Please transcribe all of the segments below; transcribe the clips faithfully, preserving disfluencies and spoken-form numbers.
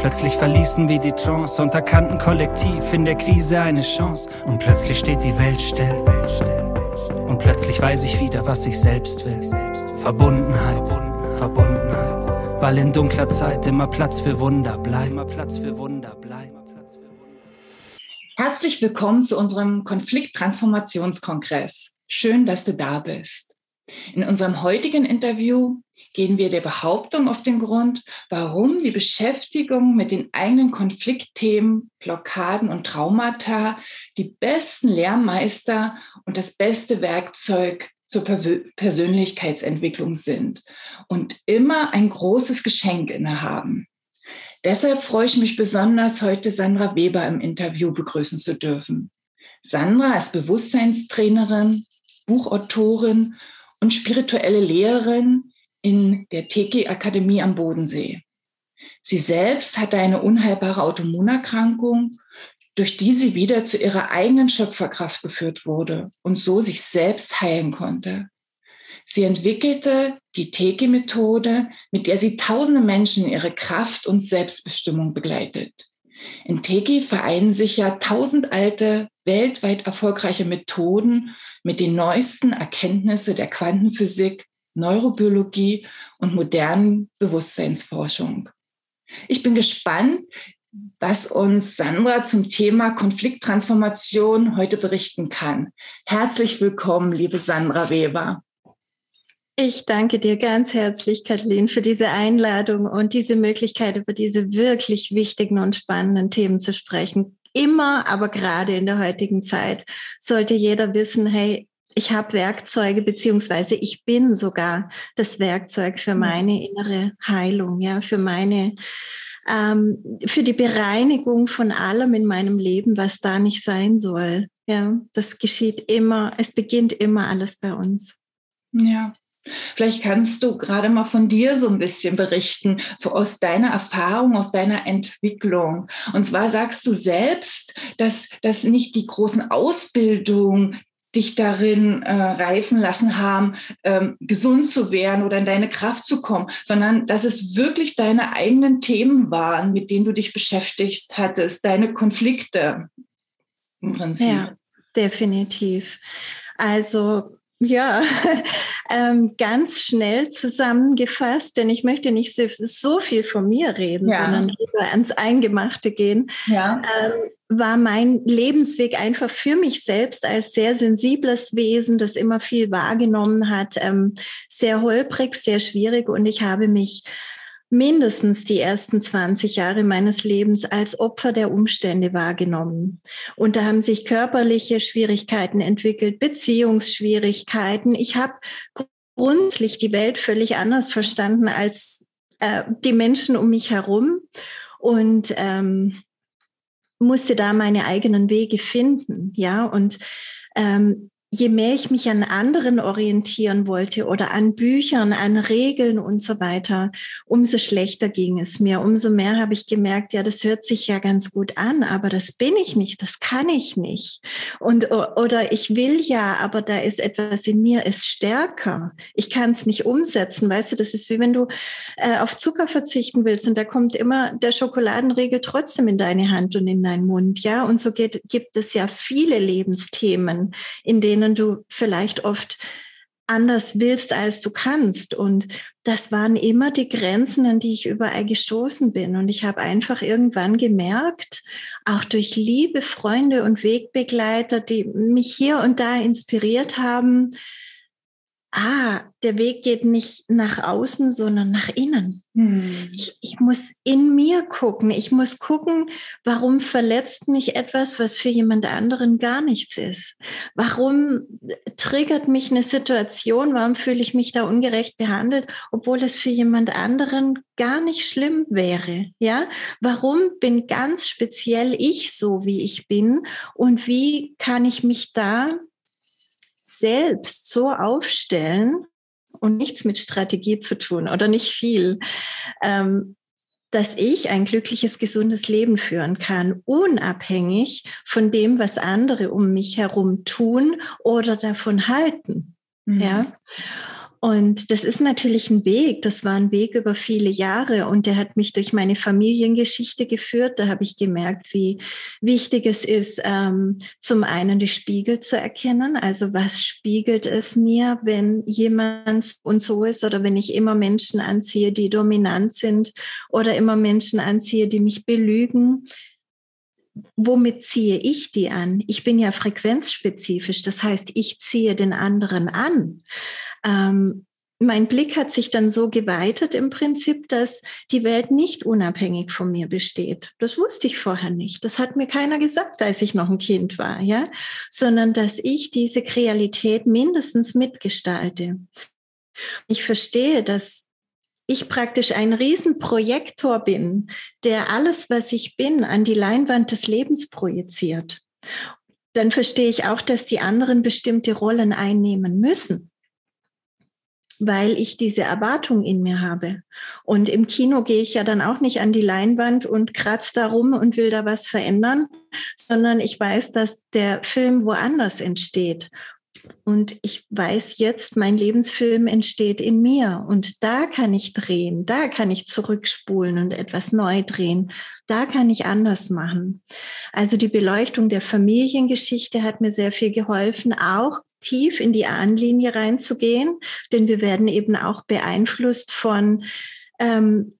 Plötzlich verließen wir die Trance und erkannten kollektiv in der Krise eine Chance. Und plötzlich steht die Welt still. Und plötzlich weiß ich wieder, was ich selbst will. Verbundenheit, Verbundenheit. Weil in dunkler Zeit immer Platz für Wunder bleibt. Immer Platz für Wunder bleibt. Herzlich willkommen zu unserem Konflikttransformationskongress. Schön, dass du da bist. In unserem heutigen Interview gehen wir der Behauptung auf den Grund, warum die Beschäftigung mit den eigenen Konfliktthemen, Blockaden und Traumata die besten Lehrmeister und das beste Werkzeug zur Persönlichkeitsentwicklung sind und immer ein großes Geschenk innehaben. Deshalb freue ich mich besonders, heute Sandra Weber im Interview begrüßen zu dürfen. Sandra ist Bewusstseinstrainerin, Buchautorin und spirituelle Lehrerin in der Teki-Akademie am Bodensee. Sie selbst hatte eine unheilbare Autoimmunerkrankung, durch die sie wieder zu ihrer eigenen Schöpferkraft geführt wurde und so sich selbst heilen konnte. Sie entwickelte die Teki-Methode, mit der sie tausende Menschen in ihre Kraft und Selbstbestimmung begleitet. In Teki vereinen sich ja tausend alte, weltweit erfolgreiche Methoden mit den neuesten Erkenntnissen der Quantenphysik, Neurobiologie und modernen Bewusstseinsforschung. Ich bin gespannt, was uns Sandra zum Thema Konflikttransformation heute berichten kann. Herzlich willkommen, liebe Sandra Weber. Ich danke dir ganz herzlich, Kathleen, für diese Einladung und diese Möglichkeit, über diese wirklich wichtigen und spannenden Themen zu sprechen. Immer, aber gerade in der heutigen Zeit sollte jeder wissen, hey, ich habe Werkzeuge, beziehungsweise ich bin sogar das Werkzeug für meine innere Heilung, ja, für meine, ähm, für die Bereinigung von allem in meinem Leben, was da nicht sein soll. Ja, das geschieht immer, es beginnt immer alles bei uns. Ja. Vielleicht kannst du gerade mal von dir so ein bisschen berichten, aus deiner Erfahrung, aus deiner Entwicklung. Und zwar sagst du selbst, dass, dass nicht die großen Ausbildungen dich darin äh, reifen lassen haben, ähm, gesund zu werden oder in deine Kraft zu kommen, sondern dass es wirklich deine eigenen Themen waren, mit denen du dich beschäftigt hattest, deine Konflikte im Prinzip. Ja, definitiv. Also ja, ähm, ganz schnell zusammengefasst, denn ich möchte nicht so viel von mir reden, ja, sondern lieber ans Eingemachte gehen, ja. ähm, war mein Lebensweg einfach für mich selbst als sehr sensibles Wesen, das immer viel wahrgenommen hat, ähm, sehr holprig, sehr schwierig, und ich habe mich mindestens die ersten zwanzig Jahre meines Lebens als Opfer der Umstände wahrgenommen. Und da haben sich körperliche Schwierigkeiten entwickelt, Beziehungsschwierigkeiten. Ich habe grundsätzlich die Welt völlig anders verstanden als äh, die Menschen um mich herum und ähm, musste da meine eigenen Wege finden. Ja, und ähm, je mehr ich mich an anderen orientieren wollte oder an Büchern, an Regeln und so weiter, umso schlechter ging es mir. Umso mehr habe ich gemerkt, ja, das hört sich ja ganz gut an, aber das bin ich nicht, das kann ich nicht. Und, oder ich will ja, aber da ist etwas in mir, ist stärker. Ich kann es nicht umsetzen. Weißt du, das ist wie wenn du äh, auf Zucker verzichten willst und da kommt immer der Schokoladenriegel trotzdem in deine Hand und in deinen Mund. Ja, und so geht, gibt es ja viele Lebensthemen, in denen du vielleicht oft anders willst, als du kannst. Und das waren immer die Grenzen, an die ich überall gestoßen bin. Und ich habe einfach irgendwann gemerkt, auch durch liebe Freunde und Wegbegleiter, die mich hier und da inspiriert haben, ah, der Weg geht nicht nach außen, sondern nach innen. Hm. Ich, ich muss in mir gucken. Ich muss gucken, warum verletzt mich etwas, was für jemand anderen gar nichts ist? Warum triggert mich eine Situation? Warum fühle ich mich da ungerecht behandelt, obwohl es für jemand anderen gar nicht schlimm wäre? Ja? Warum bin ganz speziell ich so, wie ich bin? Und wie kann ich mich da selbst so aufstellen und nichts mit Strategie zu tun oder nicht viel, ähm, dass ich ein glückliches, gesundes Leben führen kann, unabhängig von dem, was andere um mich herum tun oder davon halten. Mhm. Ja? Und das ist natürlich ein Weg, das war ein Weg über viele Jahre und der hat mich durch meine Familiengeschichte geführt. Da habe ich gemerkt, wie wichtig es ist, ähm, zum einen die Spiegel zu erkennen. Also was spiegelt es mir, wenn jemand und so ist oder wenn ich immer Menschen anziehe, die dominant sind oder immer Menschen anziehe, die mich belügen. Womit ziehe ich die an? Ich bin ja frequenzspezifisch, das heißt, ich ziehe den anderen an. Ähm, mein Blick hat sich dann so geweitet im Prinzip, dass die Welt nicht unabhängig von mir besteht. Das wusste ich vorher nicht. Das hat mir keiner gesagt, als ich noch ein Kind war, ja, sondern dass ich diese Realität mindestens mitgestalte. Ich verstehe, dass ich praktisch ein Riesenprojektor bin, der alles, was ich bin, an die Leinwand des Lebens projiziert. Dann verstehe ich auch, dass die anderen bestimmte Rollen einnehmen müssen, weil ich diese Erwartung in mir habe. Und im Kino gehe ich ja dann auch nicht an die Leinwand und kratze da rum und will da was verändern, sondern ich weiß, dass der Film woanders entsteht. Und ich weiß jetzt, mein Lebensfilm entsteht in mir und da kann ich drehen, da kann ich zurückspulen und etwas neu drehen, da kann ich anders machen. Also die Beleuchtung der Familiengeschichte hat mir sehr viel geholfen, auch tief in die Ahnenlinie reinzugehen, denn wir werden eben auch beeinflusst von ähm,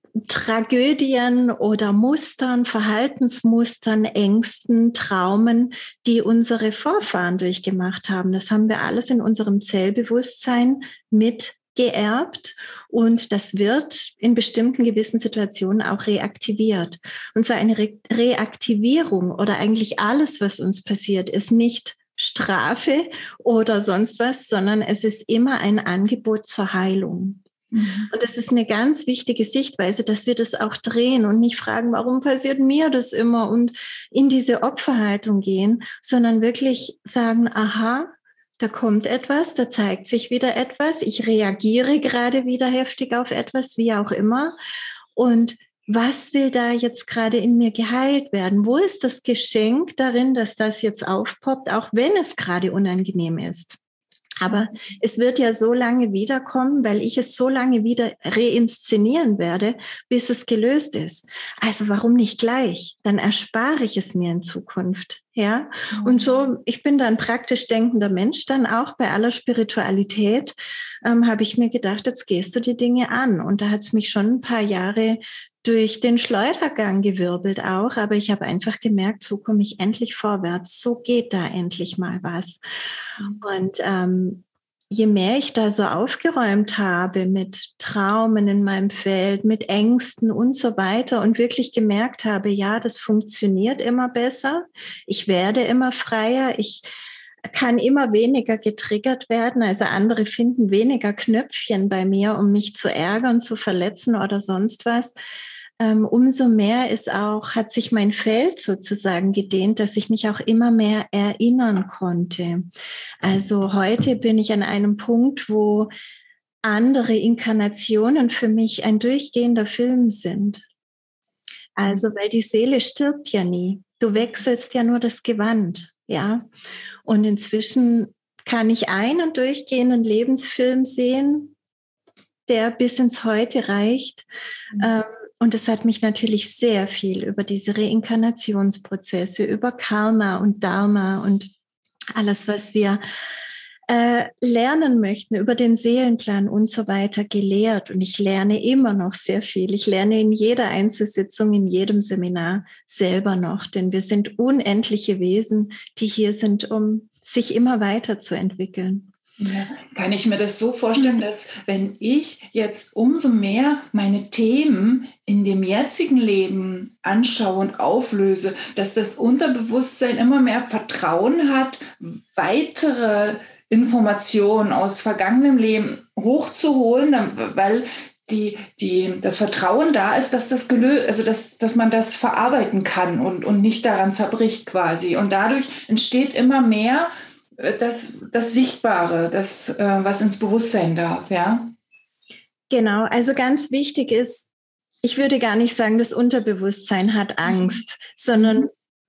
Tragödien oder Mustern, Verhaltensmustern, Ängsten, Traumen, die unsere Vorfahren durchgemacht haben. Das haben wir alles in unserem Zellbewusstsein mitgeerbt und das wird in bestimmten gewissen Situationen auch reaktiviert. Und so eine Re- Reaktivierung oder eigentlich alles, was uns passiert, ist nicht Strafe oder sonst was, sondern es ist immer ein Angebot zur Heilung. Und das ist eine ganz wichtige Sichtweise, dass wir das auch drehen und nicht fragen, warum passiert mir das immer und in diese Opferhaltung gehen, sondern wirklich sagen, aha, da kommt etwas, da zeigt sich wieder etwas, ich reagiere gerade wieder heftig auf etwas, wie auch immer. Und was will da jetzt gerade in mir geheilt werden? Wo ist das Geschenk darin, dass das jetzt aufpoppt, auch wenn es gerade unangenehm ist? Aber es wird ja so lange wiederkommen, weil ich es so lange wieder reinszenieren werde, bis es gelöst ist. Also warum nicht gleich? Dann erspare ich es mir in Zukunft. Ja, und so, ich bin da ein praktisch denkender Mensch, dann auch bei aller Spiritualität, ähm, habe ich mir gedacht, jetzt gehst du die Dinge an. Und da hat es mich schon ein paar Jahre durch den Schleudergang gewirbelt auch, aber ich habe einfach gemerkt, so komme ich endlich vorwärts, so geht da endlich mal was. Und ähm, je mehr ich da so aufgeräumt habe mit Traumen in meinem Feld, mit Ängsten und so weiter und wirklich gemerkt habe, ja, das funktioniert immer besser, ich werde immer freier, ich kann immer weniger getriggert werden, also andere finden weniger Knöpfchen bei mir, um mich zu ärgern, zu verletzen oder sonst was. Um, umso mehr ist auch, hat sich mein Feld sozusagen gedehnt, dass ich mich auch immer mehr erinnern konnte. Also heute bin ich an einem Punkt, wo andere Inkarnationen für mich ein durchgehender Film sind. Also, weil die Seele stirbt ja nie. Du wechselst ja nur das Gewand, ja. Und inzwischen kann ich einen durchgehenden Lebensfilm sehen, der bis ins Heute reicht. Mhm. Ähm, Und es hat mich natürlich sehr viel über diese Reinkarnationsprozesse, über Karma und Dharma und alles, was wir äh, lernen möchten, über den Seelenplan und so weiter gelehrt. Und ich lerne immer noch sehr viel. Ich lerne in jeder Einzelsitzung, in jedem Seminar selber noch, denn wir sind unendliche Wesen, die hier sind, um sich immer weiterzuentwickeln. Ja, kann ich mir das so vorstellen, dass wenn ich jetzt umso mehr meine Themen in dem jetzigen Leben anschaue und auflöse, dass das Unterbewusstsein immer mehr Vertrauen hat, weitere Informationen aus vergangenem Leben hochzuholen, weil die, die, das Vertrauen da ist, dass das gelöst, also dass, dass man das verarbeiten kann und, und nicht daran zerbricht quasi. Und dadurch entsteht immer mehr Das, das Sichtbare, das, äh, was ins Bewusstsein darf, ja? Genau, also ganz wichtig ist, ich würde gar nicht sagen, das Unterbewusstsein hat Angst, mhm. sondern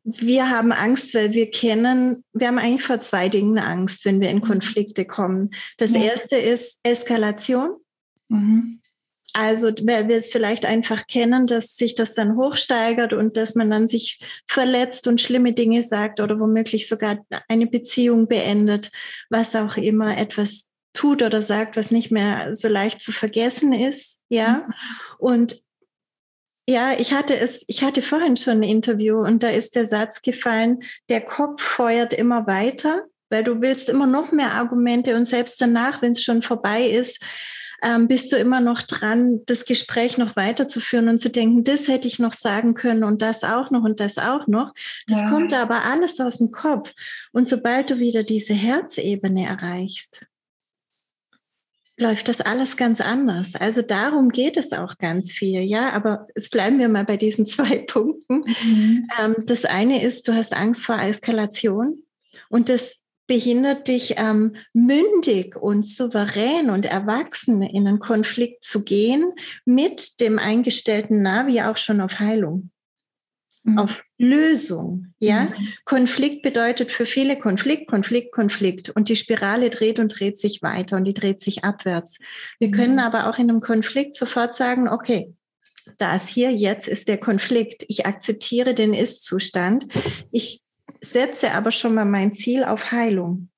wir haben Angst, weil wir kennen, wir haben eigentlich vor zwei Dingen Angst, wenn wir in Konflikte kommen. Das ja. erste ist Eskalation. Mhm. Also, weil wir es vielleicht einfach kennen, dass sich das dann hochsteigert und dass man dann sich verletzt und schlimme Dinge sagt oder womöglich sogar eine Beziehung beendet, was auch immer, etwas tut oder sagt, was nicht mehr so leicht zu vergessen ist, ja. Mhm. Und ja, ich hatte es, ich hatte vorhin schon ein Interview und da ist der Satz gefallen, der Kopf feuert immer weiter, weil du willst immer noch mehr Argumente und selbst danach, wenn es schon vorbei ist, ähm, bist du immer noch dran, das Gespräch noch weiterzuführen und zu denken, das hätte ich noch sagen können und das auch noch und das auch noch. Das ja. kommt aber alles aus dem Kopf. Und sobald du wieder diese Herzebene erreichst, läuft das alles ganz anders. Also darum geht es auch ganz viel, ja. Aber jetzt bleiben wir mal bei diesen zwei Punkten. Mhm. Ähm, das eine ist, du hast Angst vor Eskalation und das behindert dich, ähm, mündig und souverän und erwachsen in einen Konflikt zu gehen mit dem eingestellten Navi auch schon auf Heilung. Mhm. Auf Lösung, ja. Mhm. Konflikt bedeutet für viele Konflikt, Konflikt, Konflikt. Und die Spirale dreht und dreht sich weiter und die dreht sich abwärts. Wir mhm. können aber auch in einem Konflikt sofort sagen, okay, da ist hier, jetzt ist der Konflikt. Ich akzeptiere den Ist-Zustand. Ich setze aber schon mal mein Ziel auf Heilung.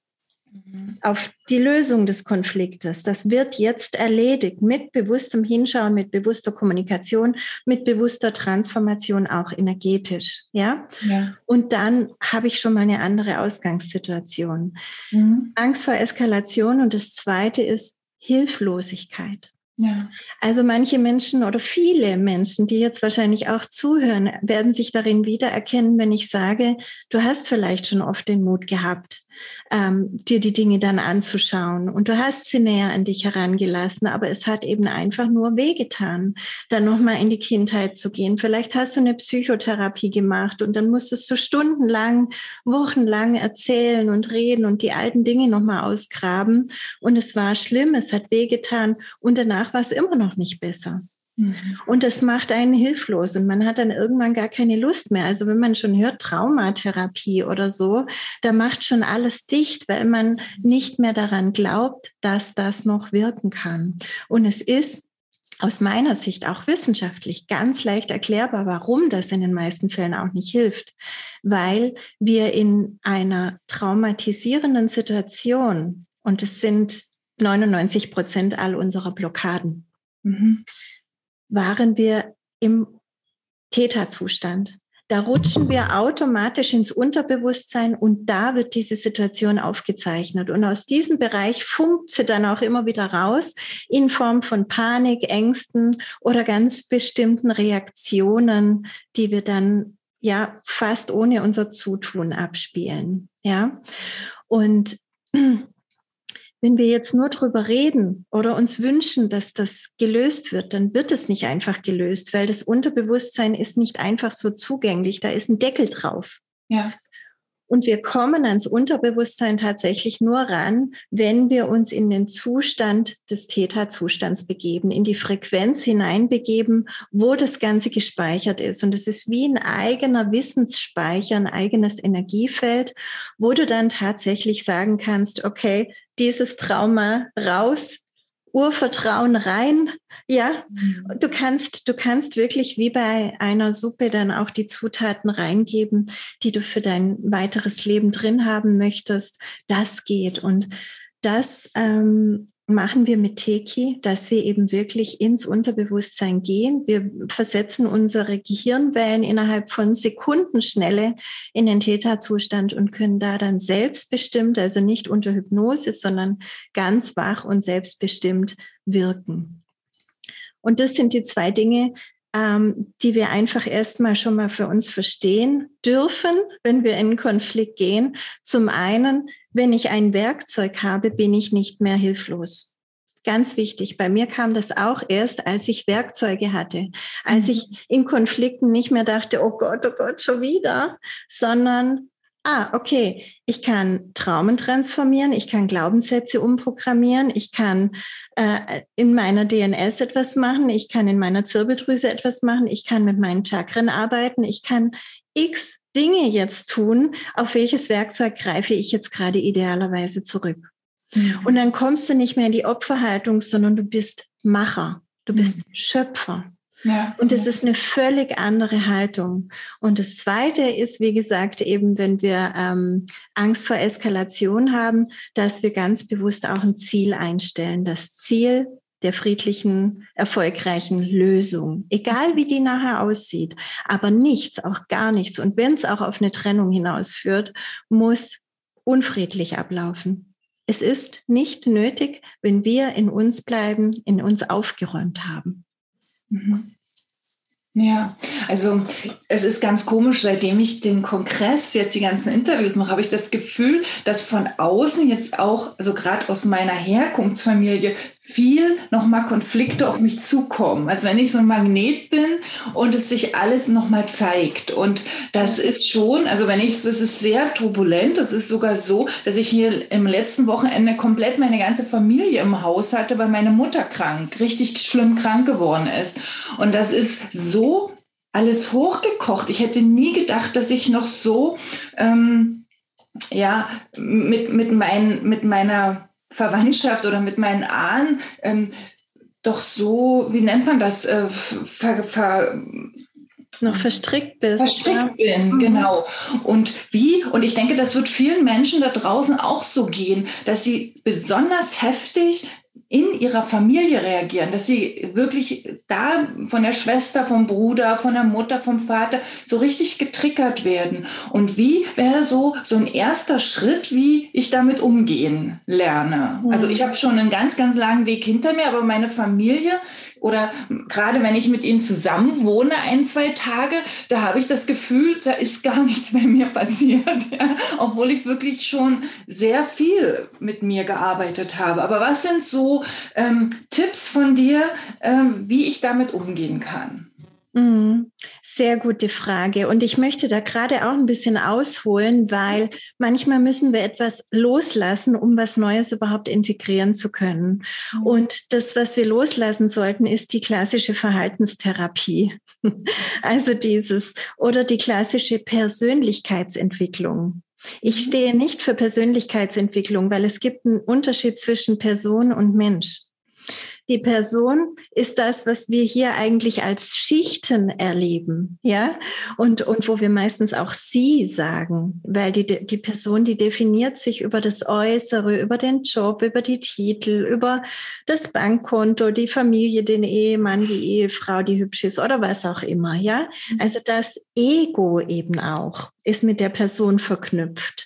Auf die Lösung des Konfliktes. Das wird jetzt erledigt mit bewusstem Hinschauen, mit bewusster Kommunikation, mit bewusster Transformation, auch energetisch. Ja? Ja. Und dann habe ich schon mal eine andere Ausgangssituation. Mhm. Angst vor Eskalation und das Zweite ist Hilflosigkeit. Ja. Also manche Menschen oder viele Menschen, die jetzt wahrscheinlich auch zuhören, werden sich darin wiedererkennen, wenn ich sage, du hast vielleicht schon oft den Mut gehabt, ähm, dir die Dinge dann anzuschauen und du hast sie näher an dich herangelassen, aber es hat eben einfach nur wehgetan, dann nochmal in die Kindheit zu gehen. Vielleicht hast du eine Psychotherapie gemacht und dann musstest du stundenlang, wochenlang erzählen und reden und die alten Dinge nochmal ausgraben und es war schlimm, es hat wehgetan und danach war es immer noch nicht besser. Und das macht einen hilflos und man hat dann irgendwann gar keine Lust mehr. Also wenn man schon hört Traumatherapie oder so, da macht schon alles dicht, weil man nicht mehr daran glaubt, dass das noch wirken kann. Und es ist aus meiner Sicht auch wissenschaftlich ganz leicht erklärbar, warum das in den meisten Fällen auch nicht hilft. Weil wir in einer traumatisierenden Situation, und es sind neunundneunzig Prozent all unserer Blockaden, mhm. waren wir im Theta-Zustand. Da rutschen wir automatisch ins Unterbewusstsein und da wird diese Situation aufgezeichnet. Und aus diesem Bereich funkt sie dann auch immer wieder raus in Form von Panik, Ängsten oder ganz bestimmten Reaktionen, die wir dann ja fast ohne unser Zutun abspielen. Ja, und wenn wir jetzt nur drüber reden oder uns wünschen, dass das gelöst wird, dann wird es nicht einfach gelöst, weil das Unterbewusstsein ist nicht einfach so zugänglich. Da ist ein Deckel drauf. Ja. Und wir kommen ans Unterbewusstsein tatsächlich nur ran, wenn wir uns in den Zustand des Theta-Zustands begeben, in die Frequenz hineinbegeben, wo das Ganze gespeichert ist. Und es ist wie ein eigener Wissensspeicher, ein eigenes Energiefeld, wo du dann tatsächlich sagen kannst, okay, dieses Trauma raus, Urvertrauen rein, ja, du kannst, du kannst wirklich wie bei einer Suppe dann auch die Zutaten reingeben, die du für dein weiteres Leben drin haben möchtest. Das geht und das ähm, machen wir mit Teki, dass wir eben wirklich ins Unterbewusstsein gehen. Wir versetzen unsere Gehirnwellen innerhalb von Sekundenschnelle in den Theta-Zustand und können da dann selbstbestimmt, also nicht unter Hypnose, sondern ganz wach und selbstbestimmt wirken. Und das sind die zwei Dinge, ähm, die wir einfach erstmal schon mal für uns verstehen dürfen, wenn wir in einen Konflikt gehen. Zum einen, wenn ich ein Werkzeug habe, bin ich nicht mehr hilflos. Ganz wichtig. Bei mir kam das auch erst, als ich Werkzeuge hatte, als mhm. ich in Konflikten nicht mehr dachte, oh Gott, oh Gott, schon wieder, sondern ah, okay, ich kann Traumen transformieren, ich kann Glaubenssätze umprogrammieren, ich kann äh, in meiner D N S etwas machen, ich kann in meiner Zirbeldrüse etwas machen, ich kann mit meinen Chakren arbeiten, ich kann x Dinge jetzt tun, auf welches Werkzeug greife ich jetzt gerade idealerweise zurück. Mhm. Und dann kommst du nicht mehr in die Opferhaltung, sondern du bist Macher, du bist mhm. Schöpfer. Ja. Und es ist eine völlig andere Haltung. Und das Zweite ist, wie gesagt, eben, wenn wir ähm, Angst vor Eskalation haben, dass wir ganz bewusst auch ein Ziel einstellen. Das Ziel der friedlichen, erfolgreichen Lösung. Egal, wie die nachher aussieht. Aber nichts, auch gar nichts. Und wenn es auch auf eine Trennung hinausführt, muss unfriedlich ablaufen. Es ist nicht nötig, wenn wir in uns bleiben, in uns aufgeräumt haben. Mhm. Ja, also es ist ganz komisch, seitdem ich den Kongress, jetzt die ganzen Interviews mache, habe ich das Gefühl, dass von außen jetzt auch, also gerade aus meiner Herkunftsfamilie, viel nochmal Konflikte auf mich zukommen. Als wenn ich so ein Magnet bin und es sich alles nochmal zeigt. Und das ist schon, also wenn ich, das ist sehr turbulent. Es ist sogar so, dass ich hier im letzten Wochenende komplett meine ganze Familie im Haus hatte, weil meine Mutter krank, richtig schlimm krank geworden ist. Und das ist so alles hochgekocht. Ich hätte nie gedacht, dass ich noch so, ähm, ja, mit, mit, mein, mit meiner Verwandtschaft oder mit meinen Ahnen ähm, doch so, wie nennt man das, äh, ver, ver, noch verstrickt bist. Verstrickt ja. bin, genau. Und wie, und ich denke, das wird vielen Menschen da draußen auch so gehen, dass sie besonders heftig in ihrer Familie reagieren, dass sie wirklich da von der Schwester, vom Bruder, von der Mutter, vom Vater so richtig getriggert werden. Und wie wäre so so ein erster Schritt, wie ich damit umgehen lerne? Mhm. Also ich habe schon einen ganz, ganz langen Weg hinter mir, aber meine Familie oder gerade wenn ich mit ihnen zusammen wohne, ein, zwei Tage, da habe ich das Gefühl, da ist gar nichts bei mir passiert, ja? Obwohl ich wirklich schon sehr viel mit mir gearbeitet habe. Aber was sind so ähm, Tipps von dir, ähm, wie ich damit umgehen kann? Sehr gute Frage. Und ich möchte da gerade auch ein bisschen ausholen, weil manchmal müssen wir etwas loslassen, um was Neues überhaupt integrieren zu können. Mhm. Und das, was wir loslassen sollten, ist die klassische Verhaltenstherapie. Also dieses oder die klassische Persönlichkeitsentwicklung. Ich stehe nicht für Persönlichkeitsentwicklung, weil es gibt einen Unterschied zwischen Person und Mensch. Die Person ist das, was wir hier eigentlich als Schichten erleben, ja, und, und wo wir meistens auch sie sagen, weil die, die Person, die definiert sich über das Äußere, über den Job, über die Titel, über das Bankkonto, die Familie, den Ehemann, die Ehefrau, die hübsch ist oder was auch immer, ja. Also das Ego eben auch ist mit der Person verknüpft.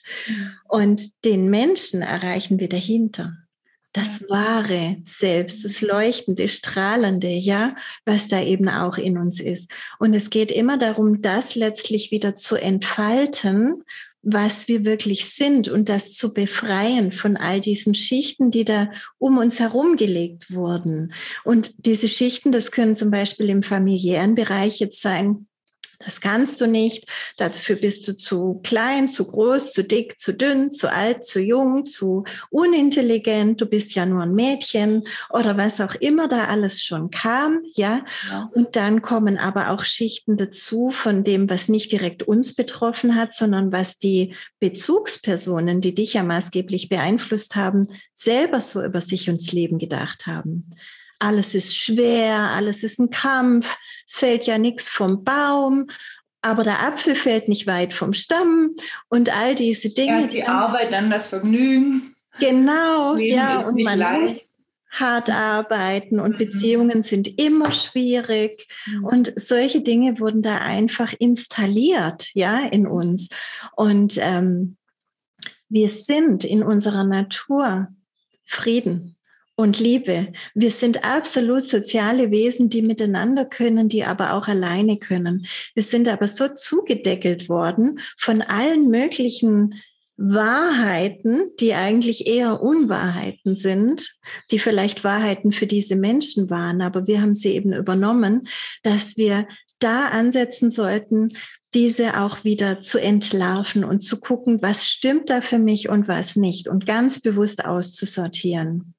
Und den Menschen erreichen wir dahinter. Das wahre Selbst, das leuchtende, strahlende, ja, was da eben auch in uns ist. Und es geht immer darum, das letztlich wieder zu entfalten, was wir wirklich sind und das zu befreien von all diesen Schichten, die da um uns herum gelegt wurden. Und diese Schichten, das können zum Beispiel im familiären Bereich jetzt sein, das kannst du nicht, dafür bist du zu klein, zu groß, zu dick, zu dünn, zu alt, zu jung, zu unintelligent, du bist ja nur ein Mädchen oder was auch immer da alles schon kam, ja. ja. Und dann kommen aber auch Schichten dazu von dem, was nicht direkt uns betroffen hat, sondern was die Bezugspersonen, die dich ja maßgeblich beeinflusst haben, selber so über sich und das Leben gedacht haben. Alles ist schwer, alles ist ein Kampf, es fällt ja nichts vom Baum, aber der Apfel fällt nicht weit vom Stamm und all diese Dinge. Erst die Arbeit, dann das Vergnügen. Genau, Leben ja, und man leicht. muss hart arbeiten und mhm. Beziehungen sind immer schwierig mhm. und solche Dinge wurden da einfach installiert, ja, in uns. Und ähm, wir sind in unserer Natur Frieden und Liebe. Wir sind absolut soziale Wesen, die miteinander können, die aber auch alleine können. Wir sind aber so zugedeckelt worden von allen möglichen Wahrheiten, die eigentlich eher Unwahrheiten sind, die vielleicht Wahrheiten für diese Menschen waren, aber wir haben sie eben übernommen, dass wir da ansetzen sollten, diese auch wieder zu entlarven und zu gucken, was stimmt da für mich und was nicht und ganz bewusst auszusortieren.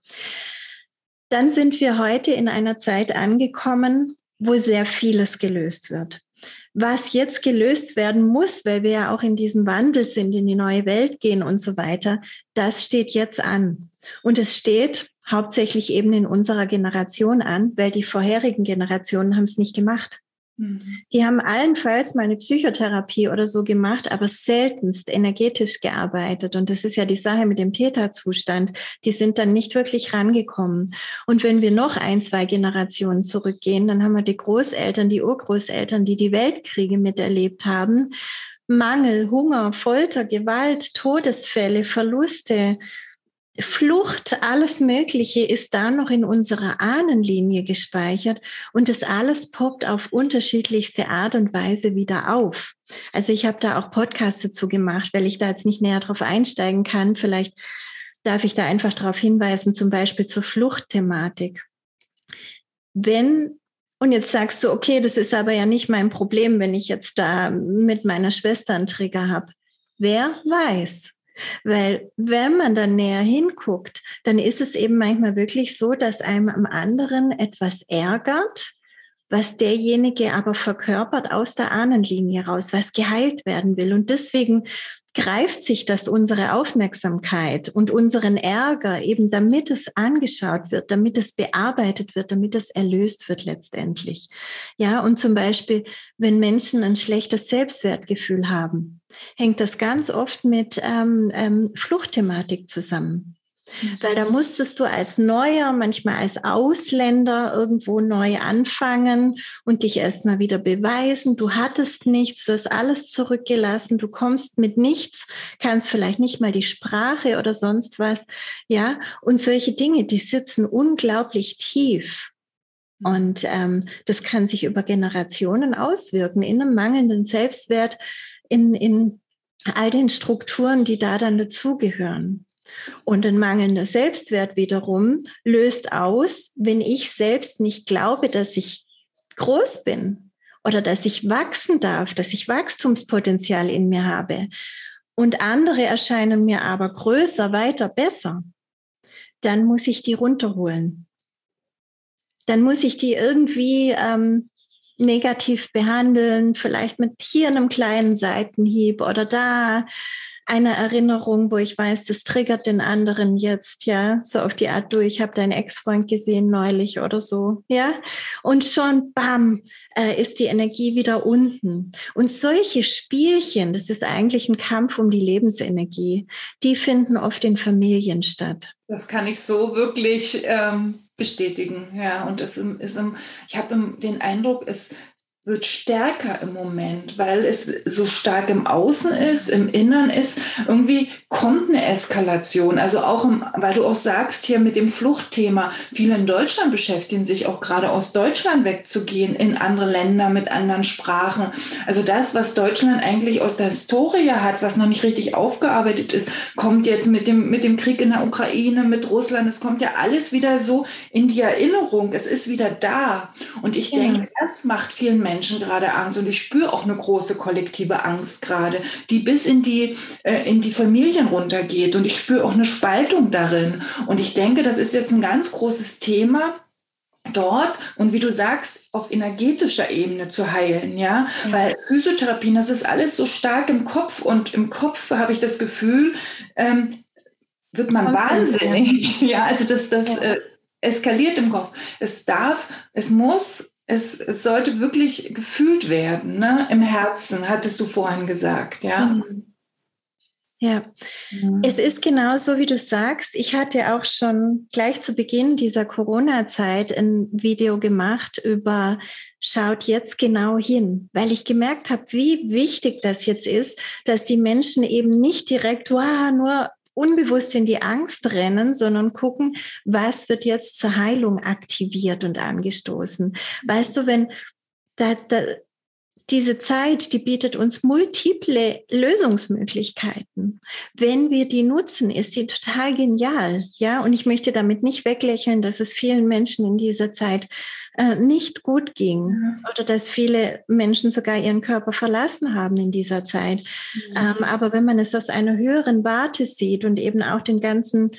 Dann sind wir heute in einer Zeit angekommen, wo sehr vieles gelöst wird. was jetzt gelöst werden muss, weil wir ja auch in diesem Wandel sind, in die neue Welt gehen und so weiter, das steht jetzt an. Und es steht hauptsächlich eben in unserer Generation an, weil die vorherigen Generationen haben es nicht gemacht. Mhm. Die haben allenfalls mal eine Psychotherapie oder so gemacht, aber seltenst energetisch gearbeitet. Und das ist ja die Sache mit dem Theta-Zustand. Die sind dann nicht wirklich rangekommen. Und wenn wir noch ein, zwei Generationen zurückgehen, dann haben wir die Großeltern, die Urgroßeltern, die die Weltkriege miterlebt haben. Mangel, Hunger, Folter, Gewalt, Todesfälle, Verluste, Flucht, alles Mögliche ist da noch in unserer Ahnenlinie gespeichert und das alles poppt auf unterschiedlichste Art und Weise wieder auf. Also ich habe da auch Podcasts dazu gemacht, weil ich da jetzt nicht näher drauf einsteigen kann. Vielleicht darf ich da einfach darauf hinweisen, zum Beispiel zur Fluchtthematik. Wenn, und jetzt sagst du, okay, das ist aber ja nicht mein Problem, wenn ich jetzt da mit meiner Schwester einen Trigger habe. Wer weiß? Weil wenn man dann näher hinguckt, dann ist es eben manchmal wirklich so, dass einem am anderen etwas ärgert, was derjenige aber verkörpert aus der Ahnenlinie raus, was geheilt werden will. Und deswegen greift sich das unsere Aufmerksamkeit und unseren Ärger eben, damit es angeschaut wird, damit es bearbeitet wird, damit es erlöst wird letztendlich. Ja, und zum Beispiel, wenn Menschen ein schlechtes Selbstwertgefühl haben, hängt das ganz oft mit ähm, ähm, Fluchtthematik zusammen. Mhm. Weil da musstest du als Neuer, manchmal als Ausländer irgendwo neu anfangen und dich erstmal wieder beweisen. Du hattest nichts, du hast alles zurückgelassen, du kommst mit nichts, kannst vielleicht nicht mal die Sprache oder sonst was. Ja, und solche Dinge, die sitzen unglaublich tief. Und ähm, das kann sich über Generationen auswirken, in einem mangelnden Selbstwert, in, in all den Strukturen, die da dann dazugehören. Und ein mangelnder Selbstwert wiederum löst aus, wenn ich selbst nicht glaube, dass ich groß bin oder dass ich wachsen darf, dass ich Wachstumspotenzial in mir habe und andere erscheinen mir aber größer, weiter, besser, dann muss ich die runterholen. Dann muss ich die irgendwie ähm, negativ behandeln, vielleicht mit hier einem kleinen Seitenhieb oder da eine Erinnerung, wo ich weiß, das triggert den anderen jetzt, ja, so auf die Art, du, ich habe deinen Ex-Freund gesehen neulich oder so, ja, und schon, bam, äh, ist die Energie wieder unten. Und solche Spielchen, das ist eigentlich ein Kampf um die Lebensenergie, die finden oft in Familien statt. Das kann ich so wirklich ähm, bestätigen, ja, und es ist, im, ich habe den Eindruck, es wird stärker im Moment, weil es so stark im Außen ist, im Innern ist. Irgendwie kommt eine Eskalation. Also auch, im, weil du auch sagst hier mit dem Fluchtthema, viele in Deutschland beschäftigen sich auch gerade aus Deutschland wegzugehen in andere Länder mit anderen Sprachen. Also das, was Deutschland eigentlich aus der Historie hat, was noch nicht richtig aufgearbeitet ist, kommt jetzt mit dem, mit dem Krieg in der Ukraine, mit Russland. Es kommt ja alles wieder so in die Erinnerung. Es ist wieder da. Und ich ja. denke, das macht vielen Menschen Menschen gerade Angst und ich spüre auch eine große kollektive Angst gerade, die bis in die, äh, in die Familien runtergeht und ich spüre auch eine Spaltung darin und ich denke, das ist jetzt ein ganz großes Thema dort und wie du sagst, auf energetischer Ebene zu heilen, ja, ja. Weil Physiotherapien, das ist alles so stark im Kopf und im Kopf habe ich das Gefühl, ähm, wird man wahnsinnig, ja, also das, das ja. äh, eskaliert im Kopf. Es darf, es muss Es, es sollte wirklich gefühlt werden, ne? Im Herzen, hattest du vorhin gesagt, ja. Ja, mhm. Es ist genauso, wie du sagst. Ich hatte auch schon gleich zu Beginn dieser Corona-Zeit ein Video gemacht über schaut jetzt genau hin, weil ich gemerkt habe, wie wichtig das jetzt ist, dass die Menschen eben nicht direkt wow, nur unbewusst in die Angst rennen, sondern gucken, was wird jetzt zur Heilung aktiviert und angestoßen. Weißt du, wenn da, da, diese Zeit, die bietet uns multiple Lösungsmöglichkeiten. Wenn wir die nutzen, ist sie total genial. Ja, und ich möchte damit nicht weglächeln, dass es vielen Menschen in dieser Zeit äh, nicht gut ging mhm. oder dass viele Menschen sogar ihren Körper verlassen haben in dieser Zeit. Mhm. Ähm, aber wenn man es aus einer höheren Warte sieht und eben auch den ganzen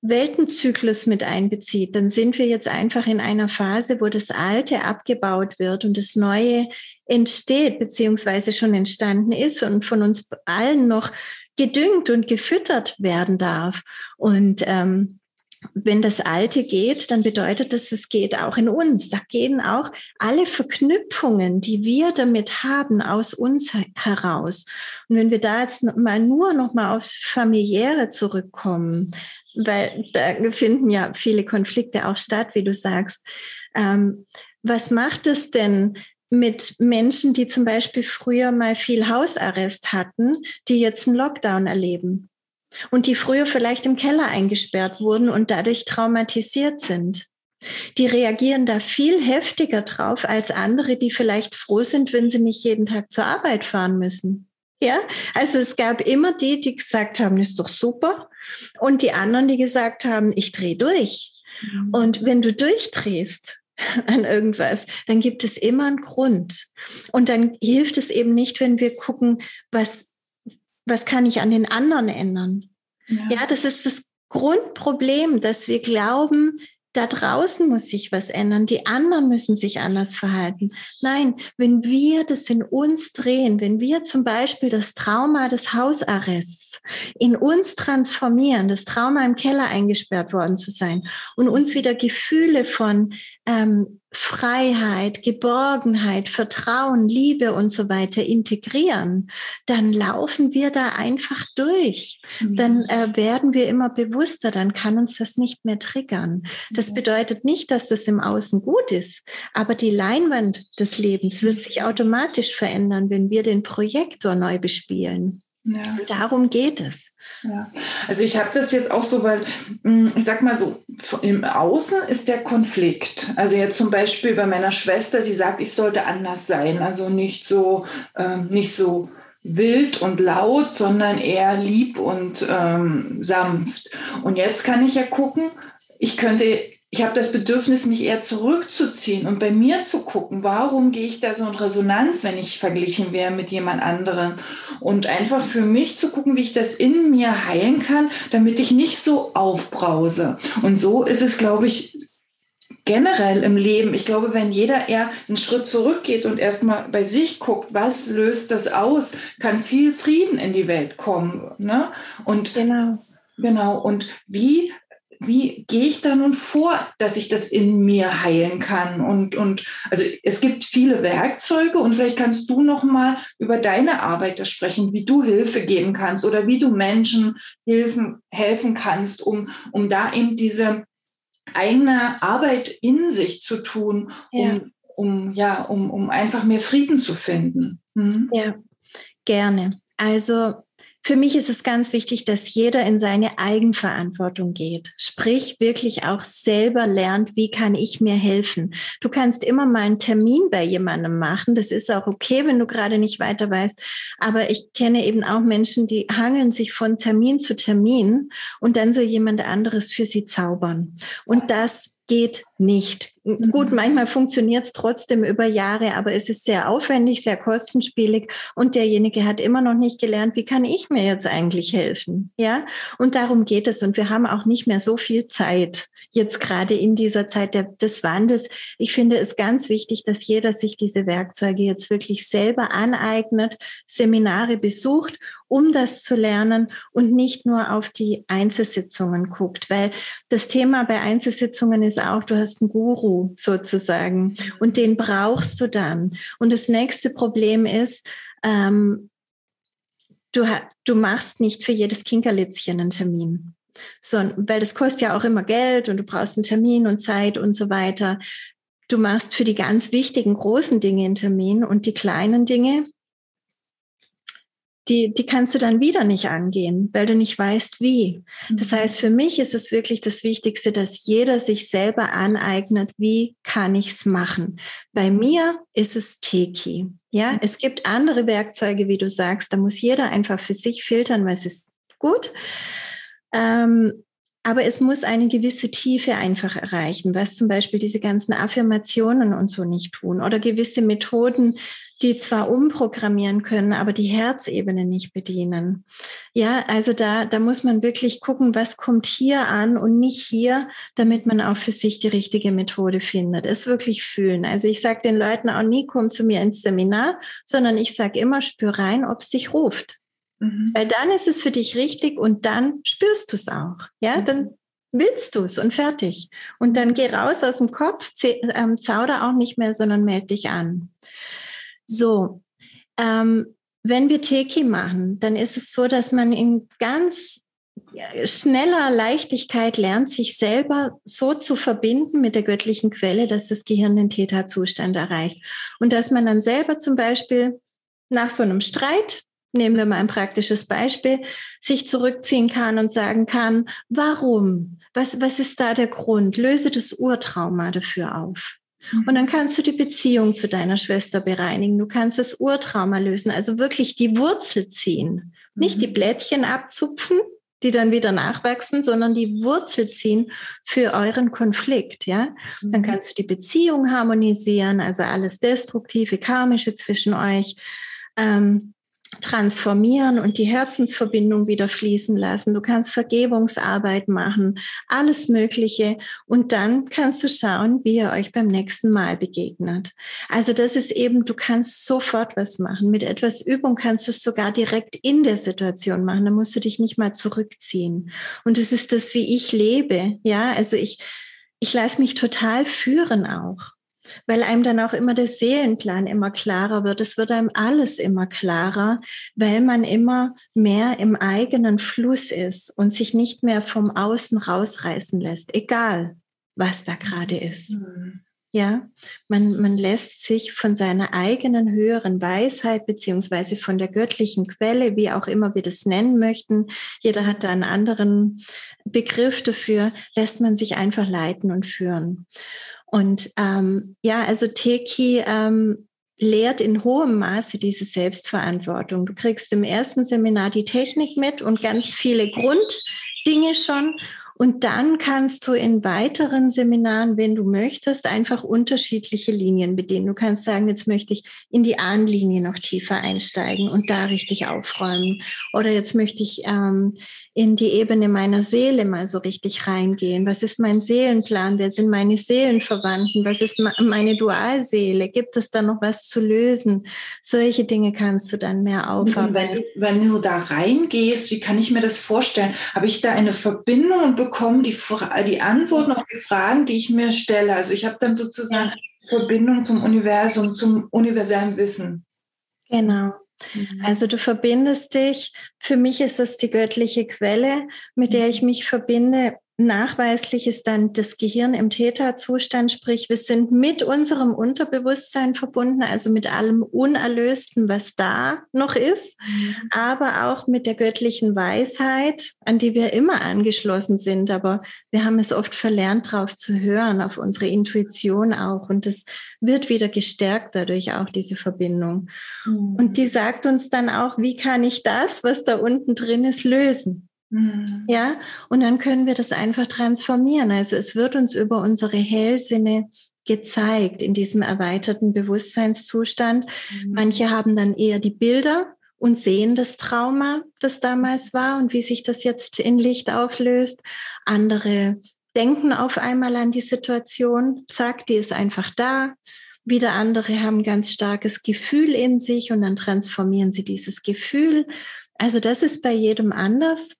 Weltenzyklus mit einbezieht, dann sind wir jetzt einfach in einer Phase, wo das Alte abgebaut wird und das Neue entsteht, beziehungsweise schon entstanden ist und von uns allen noch gedüngt und gefüttert werden darf. Und ähm, wenn das Alte geht, dann bedeutet das, es geht auch in uns. Da gehen auch alle Verknüpfungen, die wir damit haben, aus uns heraus. Und wenn wir da jetzt mal nur noch mal aufs Familiäre zurückkommen, weil da finden ja viele Konflikte auch statt, wie du sagst. Ähm, was macht es denn mit Menschen, die zum Beispiel früher mal viel Hausarrest hatten, die jetzt einen Lockdown erleben? Und die früher vielleicht im Keller eingesperrt wurden und dadurch traumatisiert sind. Die reagieren da viel heftiger drauf als andere, die vielleicht froh sind, wenn sie nicht jeden Tag zur Arbeit fahren müssen. Ja, also es gab immer die, die gesagt haben, ist doch super. Und die anderen, die gesagt haben, ich drehe durch. Mhm. Und wenn du durchdrehst an irgendwas, dann gibt es immer einen Grund. Und dann hilft es eben nicht, wenn wir gucken, was Was kann ich an den anderen ändern? Ja. ja, das ist das Grundproblem, dass wir glauben, da draußen muss sich was ändern, die anderen müssen sich anders verhalten. Nein, wenn wir das in uns drehen, wenn wir zum Beispiel das Trauma des Hausarrests in uns transformieren, das Trauma im Keller eingesperrt worden zu sein und uns wieder Gefühle von ähm, Freiheit, Geborgenheit, Vertrauen, Liebe und so weiter integrieren, dann laufen wir da einfach durch. Mhm. Dann äh, werden wir immer bewusster, dann kann uns das nicht mehr triggern. Das bedeutet nicht, dass das im Außen gut ist, aber die Leinwand des Lebens wird sich automatisch verändern, wenn wir den Projektor neu bespielen. Ja. Und darum geht es. Ja. Also ich habe das jetzt auch so, weil ich sag mal so, im Außen ist der Konflikt. Also jetzt zum Beispiel bei meiner Schwester, sie sagt, ich sollte anders sein, also nicht so, äh, nicht so wild und laut, sondern eher lieb und ähm, sanft. Und jetzt kann ich ja gucken, ich könnte Ich habe das Bedürfnis, mich eher zurückzuziehen und bei mir zu gucken, warum gehe ich da so in Resonanz, wenn ich verglichen wäre mit jemand anderem. Und einfach für mich zu gucken, wie ich das in mir heilen kann, damit ich nicht so aufbrause. Und so ist es, glaube ich, generell im Leben. Ich glaube, wenn jeder eher einen Schritt zurückgeht und erstmal bei sich guckt, was löst das aus, kann viel Frieden in die Welt kommen. Ne? Und genau. Genau. Und wie Wie gehe ich da nun vor, dass ich das in mir heilen kann? Und, und also es gibt viele Werkzeuge und vielleicht kannst du noch mal über deine Arbeit sprechen, wie du Hilfe geben kannst oder wie du Menschen helfen, helfen kannst, um, um da eben diese eigene Arbeit in sich zu tun, um, ja. um, ja, um, um einfach mehr Frieden zu finden. Mhm. Ja, gerne. Also für mich ist es ganz wichtig, dass jeder in seine Eigenverantwortung geht. Sprich, wirklich auch selber lernt, wie kann ich mir helfen. Du kannst immer mal einen Termin bei jemandem machen. Das ist auch okay, wenn du gerade nicht weiter weißt. Aber ich kenne eben auch Menschen, die hangeln sich von Termin zu Termin und dann soll jemand anderes für sie zaubern. Und das geht nicht. Mhm. Gut, manchmal funktioniert es trotzdem über Jahre, aber es ist sehr aufwendig, sehr kostenspielig und derjenige hat immer noch nicht gelernt, wie kann ich mir jetzt eigentlich helfen? Ja, und darum geht es und wir haben auch nicht mehr so viel Zeit. Jetzt gerade in dieser Zeit der, des Wandels. Ich finde es ganz wichtig, dass jeder sich diese Werkzeuge jetzt wirklich selber aneignet, Seminare besucht, um das zu lernen und nicht nur auf die Einzelsitzungen guckt. Weil das Thema bei Einzelsitzungen ist auch, du hast einen Guru sozusagen und den brauchst du dann. Und das nächste Problem ist, ähm, du, du machst nicht für jedes Kinkerlitzchen einen Termin. So, weil das kostet ja auch immer Geld und du brauchst einen Termin und Zeit und so weiter. Du machst für die ganz wichtigen, großen Dinge einen Termin und die kleinen Dinge, die, die kannst du dann wieder nicht angehen, weil du nicht weißt, wie. Das heißt, für mich ist es wirklich das Wichtigste, dass jeder sich selber aneignet, wie kann ich's machen. Bei mir ist es Teki. Ja, es gibt andere Werkzeuge, wie du sagst, da muss jeder einfach für sich filtern, was ist gut. Ähm, aber es muss eine gewisse Tiefe einfach erreichen, was zum Beispiel diese ganzen Affirmationen und so nicht tun oder gewisse Methoden, die zwar umprogrammieren können, aber die Herzebene nicht bedienen. Ja, also da, da muss man wirklich gucken, was kommt hier an und nicht hier, damit man auch für sich die richtige Methode findet. Es wirklich fühlen. Also ich sage den Leuten auch nie, komm zu mir ins Seminar, sondern ich sage immer, spür rein, ob es dich ruft. Mhm. Weil dann ist es für dich richtig und dann spürst du es auch. Ja, mhm. Dann willst du es und fertig. Und dann geh raus aus dem Kopf, ähm, zauder auch nicht mehr, sondern meld dich an. So, ähm, wenn wir Teki machen, dann ist es so, dass man in ganz schneller Leichtigkeit lernt, sich selber so zu verbinden mit der göttlichen Quelle, dass das Gehirn den Theta-Zustand erreicht. Und dass man dann selber zum Beispiel nach so einem Streit, nehmen wir mal ein praktisches Beispiel, sich zurückziehen kann und sagen kann, warum? Was, was ist da der Grund? Löse das Urtrauma dafür auf. Und dann kannst du die Beziehung zu deiner Schwester bereinigen. Du kannst das Urtrauma lösen, also wirklich die Wurzel ziehen. Mhm. Nicht die Blättchen abzupfen, die dann wieder nachwachsen, sondern die Wurzel ziehen für euren Konflikt. Ja? Mhm. Dann kannst du die Beziehung harmonisieren, also alles Destruktive, Karmische zwischen euch ähm, transformieren und die Herzensverbindung wieder fließen lassen. Du kannst Vergebungsarbeit machen, alles Mögliche. Und dann kannst du schauen, wie ihr euch beim nächsten Mal begegnet. Also das ist eben, du kannst sofort was machen. Mit etwas Übung kannst du es sogar direkt in der Situation machen. Da musst du dich nicht mal zurückziehen. Und das ist das, wie ich lebe. Ja, also ich, ich lasse mich total führen auch. Weil einem dann auch immer der Seelenplan immer klarer wird. Es wird einem alles immer klarer, weil man immer mehr im eigenen Fluss ist und sich nicht mehr vom Außen rausreißen lässt, egal was da gerade ist. Mhm. Ja, man, man lässt sich von seiner eigenen höheren Weisheit beziehungsweise von der göttlichen Quelle, wie auch immer wir das nennen möchten, jeder hat da einen anderen Begriff dafür, lässt man sich einfach leiten und führen. Und ähm, ja, also Teki ähm, lehrt in hohem Maße diese Selbstverantwortung. Du kriegst im ersten Seminar die Technik mit und ganz viele Grunddinge schon. Und dann kannst du in weiteren Seminaren, wenn du möchtest, einfach unterschiedliche Linien bedienen. Du kannst sagen, jetzt möchte ich in die Ahnenlinie noch tiefer einsteigen und da richtig aufräumen. Oder jetzt möchte ich ähm, in die Ebene meiner Seele mal so richtig reingehen. Was ist mein Seelenplan? Wer sind meine Seelenverwandten? Was ist meine Dualseele? Gibt es da noch was zu lösen? Solche Dinge kannst du dann mehr aufarbeiten. Wenn, wenn du da reingehst, wie kann ich mir das vorstellen? Habe ich da eine Verbindung und bekomme die, die Antworten auf die Fragen, die ich mir stelle? Also ich habe dann sozusagen ja. Verbindung zum Universum, zum universellen Wissen. Genau. Also du verbindest dich, für mich ist das die göttliche Quelle, mit der ich mich verbinde. Nachweislich ist dann das Gehirn im Theta-Zustand, sprich wir sind mit unserem Unterbewusstsein verbunden, also mit allem Unerlösten, was da noch ist, mhm. aber auch mit der göttlichen Weisheit, an die wir immer angeschlossen sind, aber wir haben es oft verlernt, drauf zu hören, auf unsere Intuition auch, und das wird wieder gestärkt dadurch auch, diese Verbindung. Mhm. Und die sagt uns dann auch, wie kann ich das, was da unten drin ist, lösen? Mhm. Ja, und dann können wir das einfach transformieren. Also es wird uns über unsere Hellsinne gezeigt in diesem erweiterten Bewusstseinszustand. Mhm. Manche haben dann eher die Bilder und sehen das Trauma, das damals war und wie sich das jetzt in Licht auflöst. Andere denken auf einmal an die Situation, zack, die ist einfach da. Wieder andere haben ganz starkes Gefühl in sich und dann transformieren sie dieses Gefühl. Also das ist bei jedem anders,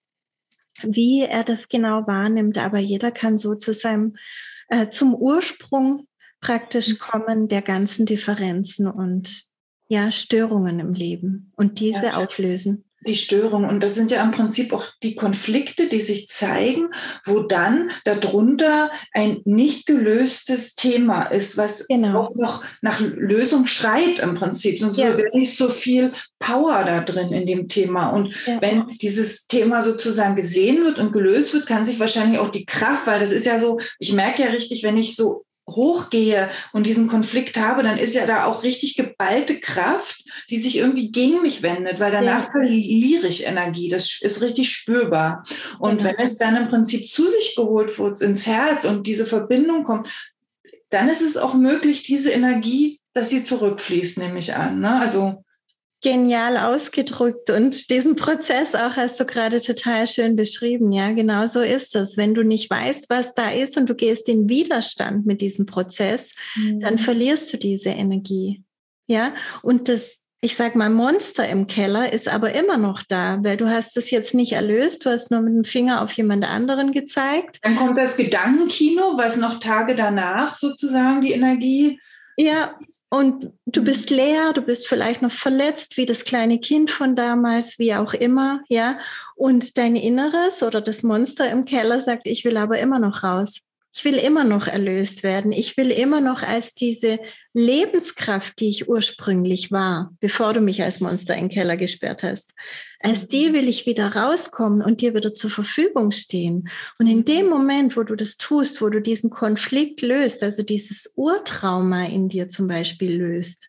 wie er das genau wahrnimmt, aber jeder kann so zu seinem, äh, zum Ursprung praktisch kommen der ganzen Differenzen und ja, Störungen im Leben und diese ja, auflösen. Die Störung, und das sind ja im Prinzip auch die Konflikte, die sich zeigen, wo dann darunter ein nicht gelöstes Thema ist, was genau. auch noch nach Lösung schreit im Prinzip, sonst ja. wäre nicht so viel Power da drin in dem Thema. Und ja. wenn dieses Thema sozusagen gesehen wird und gelöst wird, kann sich wahrscheinlich auch die Kraft, weil das ist ja so, ich merke ja richtig, wenn ich so hochgehe und diesen Konflikt habe, dann ist ja da auch richtig geballte Kraft, die sich irgendwie gegen mich wendet, weil danach ja. verliere ich Energie. Das ist richtig spürbar. Und genau. wenn es dann im Prinzip zu sich geholt wird, ins Herz und diese Verbindung kommt, dann ist es auch möglich, diese Energie, dass sie zurückfließt, nehme ich an. Ne? Also genial ausgedrückt und diesen Prozess auch hast du gerade total schön beschrieben. Ja, genau so ist das. Wenn du nicht weißt, was da ist und du gehst in Widerstand mit diesem Prozess, mhm. dann verlierst du diese Energie. Ja, und das, ich sag mal, Monster im Keller ist aber immer noch da, weil du hast es jetzt nicht erlöst, du hast nur mit dem Finger auf jemand anderen gezeigt. Dann kommt das Gedankenkino, was noch Tage danach sozusagen die Energie... Ja, und du bist leer, du bist vielleicht noch verletzt, wie das kleine Kind von damals, wie auch immer, ja. Und dein Inneres oder das Monster im Keller sagt, ich will aber immer noch raus. Ich will immer noch erlöst werden. Ich will immer noch als diese Lebenskraft, die ich ursprünglich war, bevor du mich als Monster in den Keller gesperrt hast, als die will ich wieder rauskommen und dir wieder zur Verfügung stehen. Und in dem Moment, wo du das tust, wo du diesen Konflikt löst, also dieses Urtrauma in dir zum Beispiel löst,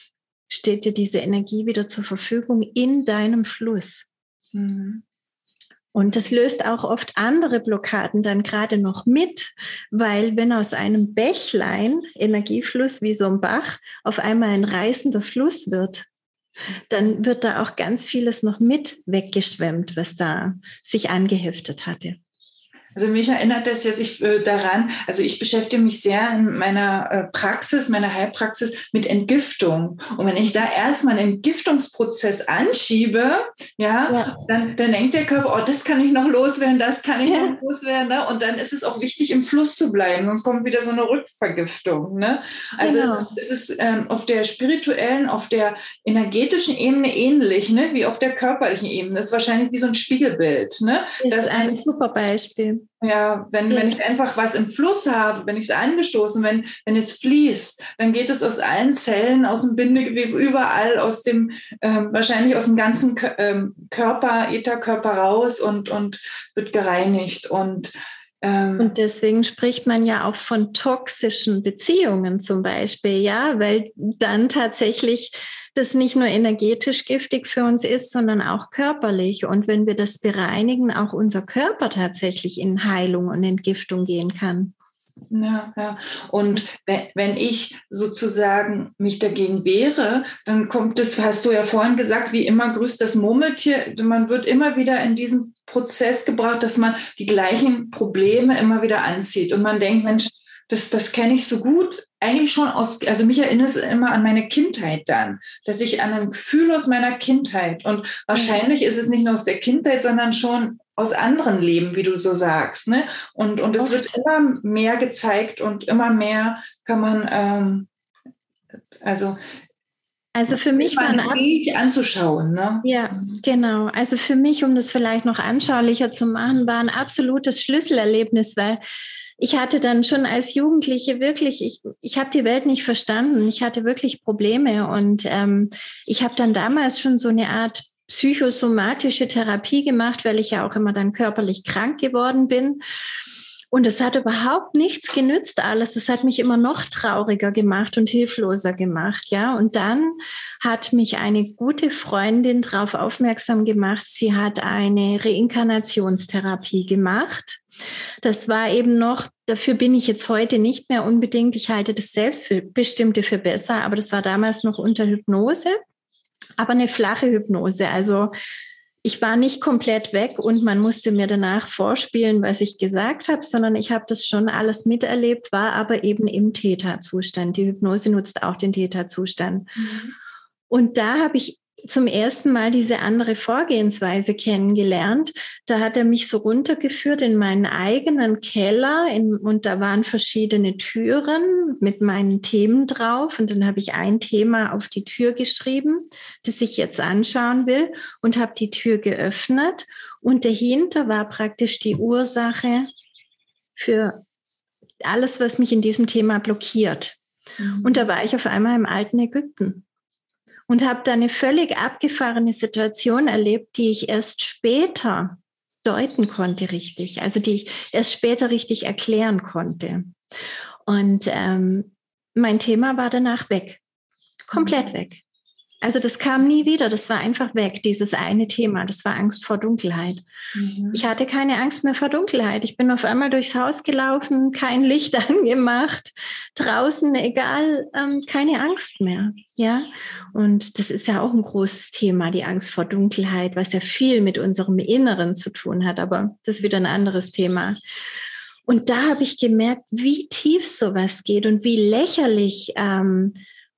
steht dir diese Energie wieder zur Verfügung in deinem Fluss. Mhm. Und das löst auch oft andere Blockaden dann gerade noch mit, weil wenn aus einem Bächlein, Energiefluss wie so ein Bach, auf einmal ein reißender Fluss wird, dann wird da auch ganz vieles noch mit weggeschwemmt, was da sich angeheftet hatte. Also mich erinnert das jetzt ich, äh, daran, also ich beschäftige mich sehr in meiner äh, Praxis, meiner Heilpraxis mit Entgiftung. Und wenn ich da erstmal einen Entgiftungsprozess anschiebe, ja, ja. Dann, dann denkt der Körper, oh, das kann ich noch loswerden, das kann ich ja. noch loswerden. Ne? Und dann ist es auch wichtig, im Fluss zu bleiben, sonst kommt wieder so eine Rückvergiftung. Ne? Also genau. es ist, es ist ähm, auf der spirituellen, auf der energetischen Ebene ähnlich, ne? wie auf der körperlichen Ebene. Das ist wahrscheinlich wie so ein Spiegelbild. Ne? Das, das ist ein super Beispiel. Ja, wenn, ja. wenn ich einfach was im Fluss habe, wenn ich es angestoßen, wenn, wenn es fließt, dann geht es aus allen Zellen, aus dem Bindegewebe, überall, aus dem, ähm, wahrscheinlich aus dem ganzen K- ähm, Körper, Ätherkörper raus und, und wird gereinigt. Und, ähm, und deswegen spricht man ja auch von toxischen Beziehungen zum Beispiel, ja, weil dann tatsächlich das nicht nur energetisch giftig für uns ist, sondern auch körperlich. Und wenn wir das bereinigen, auch unser Körper tatsächlich in Heilung und Entgiftung gehen kann. Ja, ja. Und wenn, wenn ich sozusagen mich dagegen wehre, dann kommt es, hast du ja vorhin gesagt, wie immer grüßt das Murmeltier. Man wird immer wieder in diesen Prozess gebracht, dass man die gleichen Probleme immer wieder anzieht. Und man denkt, Mensch, das, das kenne ich so gut, eigentlich schon aus, also mich erinnert es immer an meine Kindheit dann, dass ich an ein Gefühl aus meiner Kindheit und wahrscheinlich ist es nicht nur aus der Kindheit, sondern schon aus anderen Leben, wie du so sagst, ne? Und, und es wird immer mehr gezeigt und immer mehr kann man, ähm, also Also für mich war ein fähig anzuschauen, ne? Ja, genau. Also für mich, um das vielleicht noch anschaulicher zu machen, war ein absolutes Schlüsselerlebnis, weil ich hatte dann schon als Jugendliche wirklich, ich, ich habe die Welt nicht verstanden. Ich hatte wirklich Probleme und ähm, ich habe dann damals schon so eine Art psychosomatische Therapie gemacht, weil ich ja auch immer dann körperlich krank geworden bin. Und es hat überhaupt nichts genützt alles. Das hat mich immer noch trauriger gemacht und hilfloser gemacht, ja. Und dann hat mich eine gute Freundin darauf aufmerksam gemacht. Sie hat eine Reinkarnationstherapie gemacht. Das war eben noch, dafür bin ich jetzt heute nicht mehr unbedingt. Ich halte das Selbstbestimmte für besser, aber das war damals noch unter Hypnose, aber eine flache Hypnose. Also ich war nicht komplett weg und man musste mir danach vorspielen, was ich gesagt habe, sondern ich habe das schon alles miterlebt, war aber eben im Theta-Zustand. Die Hypnose nutzt auch den Theta-Zustand. Mhm. Und da habe ich zum ersten Mal diese andere Vorgehensweise kennengelernt. Da hat er mich so runtergeführt in meinen eigenen Keller in, und da waren verschiedene Türen mit meinen Themen drauf und dann habe ich ein Thema auf die Tür geschrieben, das ich jetzt anschauen will und habe die Tür geöffnet und dahinter war praktisch die Ursache für alles, was mich in diesem Thema blockiert. Mhm. Und da war ich auf einmal im alten Ägypten. Und habe da eine völlig abgefahrene Situation erlebt, die ich erst später deuten konnte richtig, also die ich erst später richtig erklären konnte. Und ähm, mein Thema war danach weg, komplett weg. Also das kam nie wieder, das war einfach weg, dieses eine Thema, das war Angst vor Dunkelheit. Mhm. Ich hatte keine Angst mehr vor Dunkelheit. Ich bin auf einmal durchs Haus gelaufen, kein Licht angemacht, draußen, egal, ähm, keine Angst mehr. Ja? Und das ist ja auch ein großes Thema, die Angst vor Dunkelheit, was ja viel mit unserem Inneren zu tun hat, aber das ist wieder ein anderes Thema. Und da habe ich gemerkt, wie tief sowas geht und wie lächerlich ähm,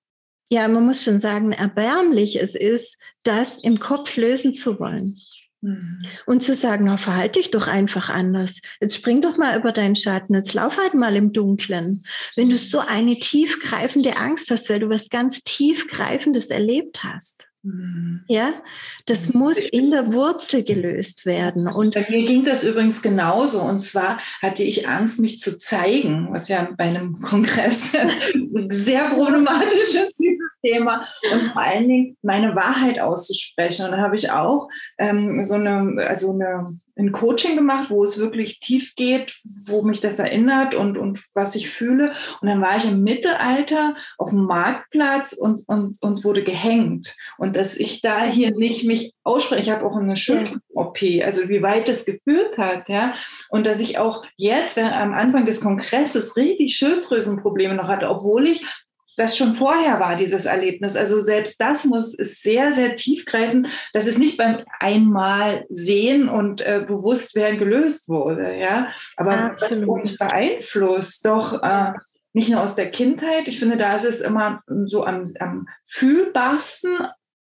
ja, man muss schon sagen, erbärmlich es ist, das im Kopf lösen zu wollen. Mhm. Und zu sagen, na, verhalte dich doch einfach anders. Jetzt spring doch mal über deinen Schatten, jetzt lauf halt mal im Dunklen. Wenn du so eine tiefgreifende Angst hast, weil du was ganz tiefgreifendes erlebt hast. Mhm. Ja, das muss in der Wurzel gelöst werden. Und bei mir ging das übrigens genauso. Und zwar hatte ich Angst, mich zu zeigen, was ja bei einem Kongress sehr problematisch ist, dieses Thema. Und vor allen Dingen meine Wahrheit auszusprechen. Und da habe ich auch ähm, so eine, also eine, ein Coaching gemacht, wo es wirklich tief geht, wo mich das erinnert und, und was ich fühle. Und dann war ich im Mittelalter auf dem Marktplatz und, und, und wurde gehängt. Und dass ich da hier nicht mich ausspreche, ich habe auch eine Schilddrüsen-O P, also wie weit das geführt hat, ja. Und dass ich auch jetzt während, am Anfang des Kongresses richtig Schilddrüsenprobleme noch hatte, obwohl ich das schon vorher war, dieses Erlebnis. Also selbst das muss ist sehr, sehr tiefgreifend, dass es nicht beim einmal sehen und äh, bewusst werden gelöst wurde, ja. Aber absolut. Was uns beeinflusst, doch äh, nicht nur aus der Kindheit. Ich finde, da ist es immer so am, am fühlbarsten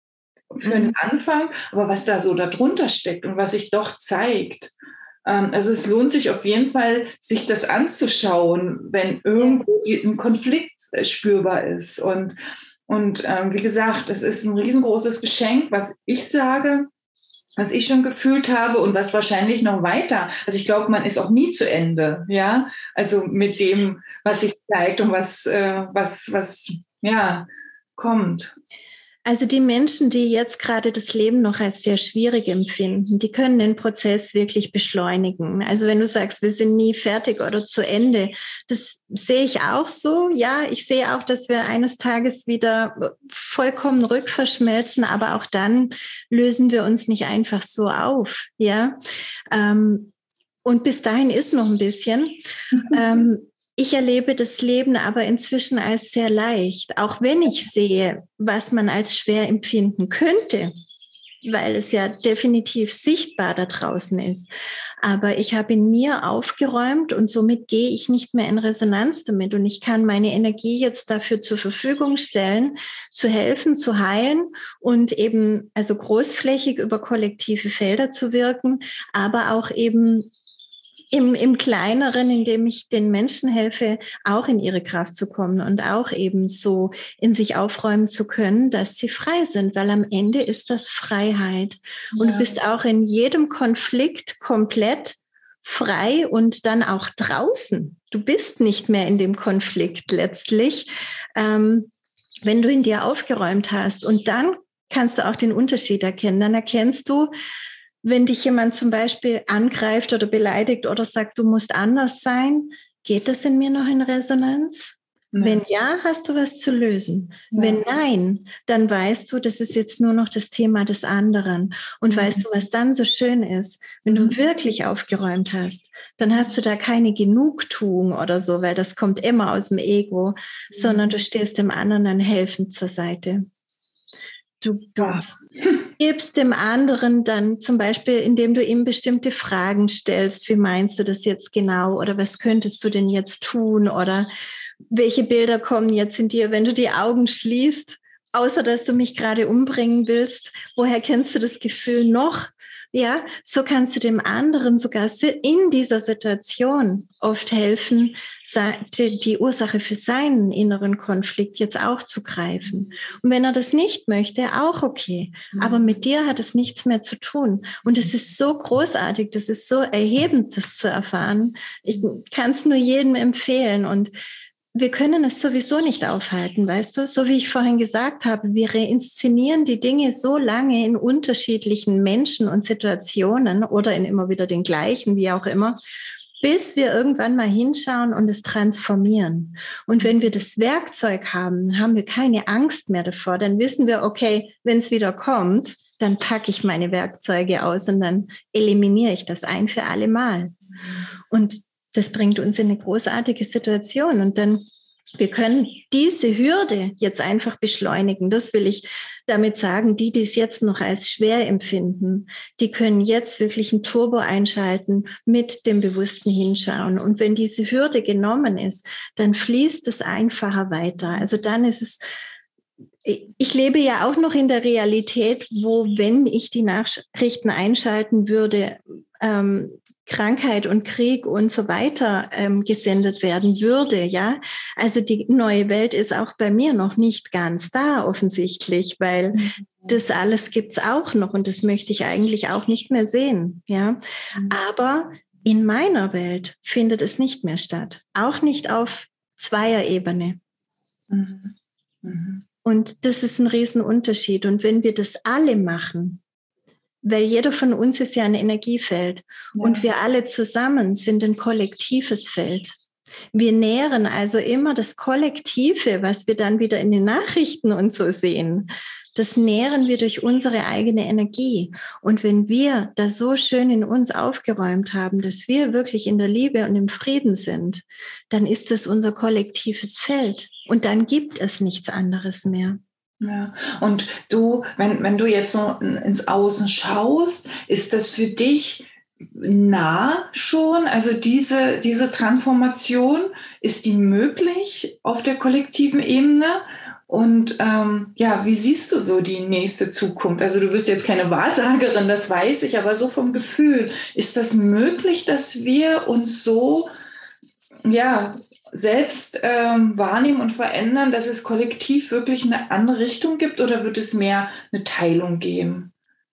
für den Anfang, aber was da so darunter steckt und was sich doch zeigt. Ähm, also es lohnt sich auf jeden Fall, sich das anzuschauen, wenn irgendwo ein Konflikt spürbar ist. Und, und ähm, wie gesagt, es ist ein riesengroßes Geschenk, was ich sage, was ich schon gefühlt habe und was wahrscheinlich noch weiter. Also ich glaube, man ist auch nie zu Ende, ja. Also mit dem, was sich zeigt und was, äh, was, was, ja, kommt. Also die Menschen, die jetzt gerade das Leben noch als sehr schwierig empfinden, die können den Prozess wirklich beschleunigen. Also wenn du sagst, wir sind nie fertig oder zu Ende, das sehe ich auch so. Ja, ich sehe auch, dass wir eines Tages wieder vollkommen rückverschmelzen, aber auch dann lösen wir uns nicht einfach so auf. Ja, ähm, und bis dahin ist noch ein bisschen. ähm, Ich erlebe das Leben aber inzwischen als sehr leicht, auch wenn ich sehe, was man als schwer empfinden könnte, weil es ja definitiv sichtbar da draußen ist. Aber ich habe in mir aufgeräumt und somit gehe ich nicht mehr in Resonanz damit. Und ich kann meine Energie jetzt dafür zur Verfügung stellen, zu helfen, zu heilen und eben also großflächig über kollektive Felder zu wirken, aber auch eben Im, im Kleineren, indem ich den Menschen helfe, auch in ihre Kraft zu kommen und auch eben so in sich aufräumen zu können, dass sie frei sind, weil am Ende ist das Freiheit. Ja. Und du bist auch in jedem Konflikt komplett frei und dann auch draußen. Du bist nicht mehr in dem Konflikt letztlich, ähm, wenn du in dir aufgeräumt hast. Und dann kannst du auch den Unterschied erkennen. Dann erkennst du, wenn dich jemand zum Beispiel angreift oder beleidigt oder sagt, du musst anders sein, geht das in mir noch in Resonanz? Ja. Wenn ja, hast du was zu lösen. Ja. Wenn nein, dann weißt du, das ist jetzt nur noch das Thema des anderen. Und mhm. weißt du, was dann so schön ist? Wenn du mhm. wirklich aufgeräumt hast, dann hast du da keine Genugtuung oder so, weil das kommt immer aus dem Ego, mhm. sondern du stehst dem anderen dann helfend zur Seite. Du, du gibst dem anderen dann zum Beispiel, indem du ihm bestimmte Fragen stellst, wie meinst du das jetzt genau oder was könntest du denn jetzt tun oder welche Bilder kommen jetzt in dir, wenn du die Augen schließt, außer dass du mich gerade umbringen willst, woher kennst du das Gefühl noch? Ja, so kannst du dem anderen sogar in dieser Situation oft helfen, die Ursache für seinen inneren Konflikt jetzt auch zu greifen. Und wenn er das nicht möchte, auch okay. Aber mit dir hat es nichts mehr zu tun. Und es ist so großartig, das ist so erhebend, das zu erfahren. Ich kann es nur jedem empfehlen. Und wir können es sowieso nicht aufhalten, weißt du? So wie ich vorhin gesagt habe, wir reinszenieren die Dinge so lange in unterschiedlichen Menschen und Situationen oder in immer wieder den gleichen, wie auch immer. bis wir irgendwann mal hinschauen und es transformieren. Und wenn wir das Werkzeug haben, dann haben wir keine Angst mehr davor. Dann wissen wir, okay, wenn es wieder kommt, dann packe ich meine Werkzeuge aus und dann eliminiere ich das ein für alle Mal. Und das bringt uns in eine großartige Situation. Und dann, wir können diese Hürde jetzt einfach beschleunigen. Das will ich damit sagen. Die, die es jetzt noch als schwer empfinden, die können jetzt wirklich ein Turbo einschalten mit dem bewussten Hinschauen. Und wenn diese Hürde genommen ist, dann fließt es einfacher weiter. Also dann ist es, ich lebe ja auch noch in der Realität, wo, wenn ich die Nachrichten einschalten würde, ähm, Krankheit und Krieg und so weiter ähm, gesendet werden würde, ja. Also die neue Welt ist auch bei mir noch nicht ganz da offensichtlich, weil mhm. das alles gibt's auch noch und das möchte ich eigentlich auch nicht mehr sehen, ja. Mhm. Aber in meiner Welt findet es nicht mehr statt, auch nicht auf Zweierebene. Mhm. Mhm. Und das ist ein Riesenunterschied. Und wenn wir das alle machen, weil jeder von uns ist ja ein Energiefeld ja. und wir alle zusammen sind ein kollektives Feld. Wir nähren also immer das Kollektive, was wir dann wieder in den Nachrichten und so sehen. Das nähren wir durch unsere eigene Energie. Und wenn wir das so schön in uns aufgeräumt haben, dass wir wirklich in der Liebe und im Frieden sind, dann ist das unser kollektives Feld. Und dann gibt es nichts anderes mehr. Ja, und du, wenn, wenn du jetzt so ins Außen schaust, ist das für dich nah schon? Also diese, diese Transformation, ist die möglich auf der kollektiven Ebene? Und ähm, ja, wie siehst du so die nächste Zukunft? Also du bist jetzt keine Wahrsagerin, das weiß ich, aber so vom Gefühl, ist das möglich, dass wir uns so, ja, selbst ähm, wahrnehmen und verändern, dass es kollektiv wirklich eine andere Richtung gibt, oder wird es mehr eine Teilung geben?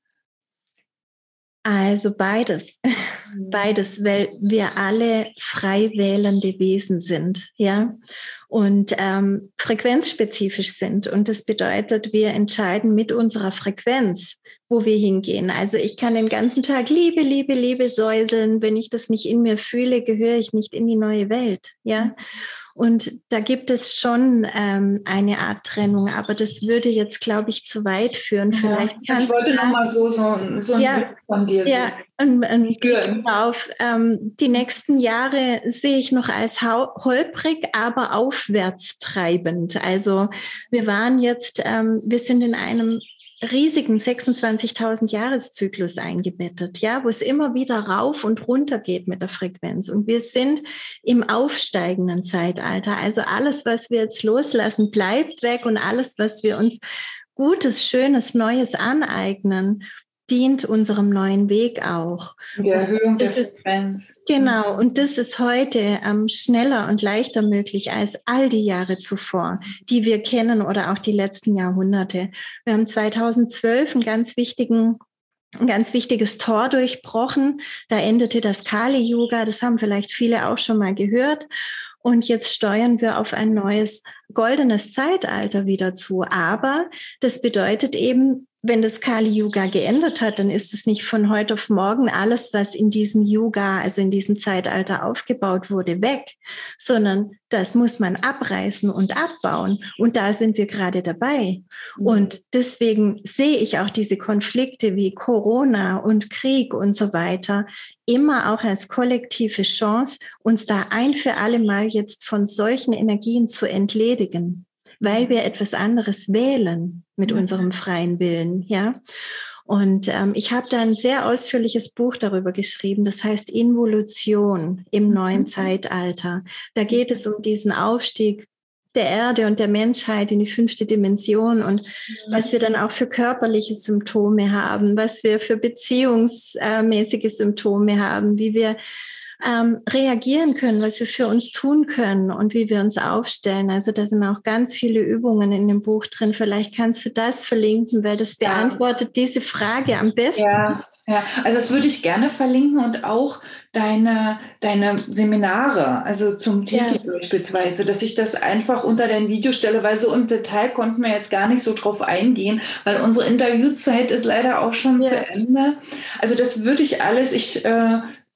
Also beides, beides, weil wir alle frei wählende Wesen sind, ja, und ähm, frequenzspezifisch sind. Und das bedeutet, wir entscheiden mit unserer Frequenz, wo wir hingehen. Also ich kann den ganzen Tag Liebe, Liebe, Liebe säuseln. Wenn ich das nicht in mir fühle, gehöre ich nicht in die neue Welt, ja. Und da gibt es schon ähm, eine Art Trennung, aber das würde jetzt, glaube ich, zu weit führen. Ja, vielleicht kannst ich wollte du noch mal so, so, so ein ja, Blick von dir ja, sehen. und, und Blick auf ähm, die nächsten Jahre sehe ich noch als holprig, aber aufwärts treibend. Also wir waren jetzt, ähm, wir sind in einem riesigen sechsundzwanzigtausend Jahreszyklus eingebettet, ja, wo es immer wieder rauf und runter geht mit der Frequenz. Und wir sind im aufsteigenden Zeitalter. Also alles, was wir jetzt loslassen, bleibt weg, und alles, was wir uns Gutes, Schönes, Neues aneignen, dient unserem neuen Weg auch. Die Erhöhung der ist, Frequenz. Genau, und das ist heute ähm, schneller und leichter möglich als all die Jahre zuvor, die wir kennen, oder auch die letzten Jahrhunderte. Wir haben zweitausendzwölf einen ganz wichtigen ein ganz wichtiges Tor durchbrochen. Da endete das Kali-Yuga, das haben vielleicht viele auch schon mal gehört. Und jetzt steuern wir auf ein neues goldenes Zeitalter wieder zu. Aber das bedeutet eben, wenn das Kali-Yuga geändert hat, dann ist es nicht von heute auf morgen alles, was in diesem Yuga, also in diesem Zeitalter aufgebaut wurde, weg, sondern das muss man abreißen und abbauen. Und da sind wir gerade dabei. Mhm. Und deswegen sehe ich auch diese Konflikte wie Corona und Krieg und so weiter immer auch als kollektive Chance, uns da ein für alle Mal jetzt von solchen Energien zu entledigen, weil wir etwas anderes wählen mit unserem freien Willen, ja. Und ähm, ich habe da ein sehr ausführliches Buch darüber geschrieben, das heißt Involution im neuen mhm. Zeitalter. Da geht es um diesen Aufstieg der Erde und der Menschheit in die fünfte Dimension und mhm. was wir dann auch für körperliche Symptome haben, was wir für beziehungsmäßige Symptome haben, wie wir Ähm, reagieren können, was wir für uns tun können und wie wir uns aufstellen. Also da sind auch ganz viele Übungen in dem Buch drin. Vielleicht kannst du das verlinken, weil das beantwortet ja. diese Frage am besten. Ja, ja, also das würde ich gerne verlinken, und auch deine, deine Seminare, also zum Teki ja. beispielsweise, dass ich das einfach unter dein Video stelle, weil so im Detail konnten wir jetzt gar nicht so drauf eingehen, weil unsere Interviewzeit ist leider auch schon ja. zu Ende. Also das würde ich alles, ich äh,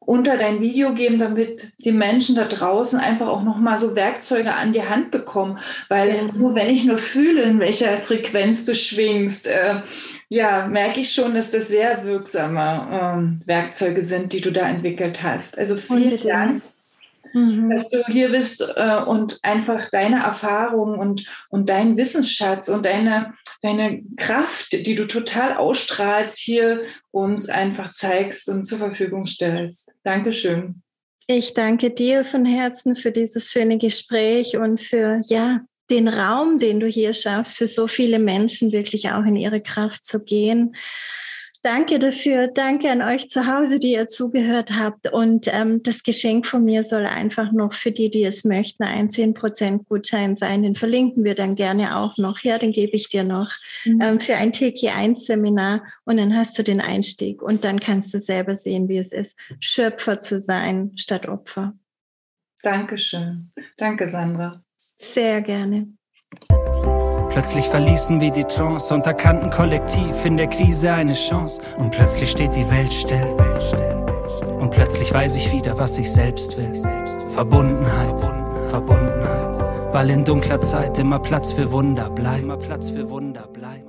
unter dein Video geben, damit die Menschen da draußen einfach auch nochmal so Werkzeuge an die Hand bekommen. Weil ja. nur wenn ich nur fühle, in welcher Frequenz du schwingst, äh, ja, merke ich schon, dass das sehr wirksame äh, Werkzeuge sind, die du da entwickelt hast. Also vielen Dank. Mhm. Dass du hier bist äh, und einfach deine Erfahrungen und, und deinen Wissensschatz und deine, deine Kraft, die du total ausstrahlst, hier uns einfach zeigst und zur Verfügung stellst. Dankeschön. Ich danke dir von Herzen für dieses schöne Gespräch und für ja, den Raum, den du hier schaffst, für so viele Menschen wirklich auch in ihre Kraft zu gehen. Danke dafür, danke an euch zu Hause, die ihr zugehört habt. Und ähm, das Geschenk von mir soll einfach noch für die, die es möchten, ein zehn Prozent Gutschein sein. Den verlinken wir dann gerne auch noch. Ja, den gebe ich dir noch mhm. ähm, für ein T K eins Seminar. Und dann hast du den Einstieg. Und dann kannst du selber sehen, wie es ist, Schöpfer zu sein statt Opfer. Dankeschön. Danke, Sandra. Sehr gerne. Plötzlich verließen wir die Trance und erkannten kollektiv in der Krise eine Chance. Und plötzlich steht die Welt still. Und plötzlich weiß ich wieder, was ich selbst will. Verbundenheit, Verbundenheit. Weil in dunkler Zeit immer Platz für Wunder bleibt. Immer Platz für Wunder bleibt.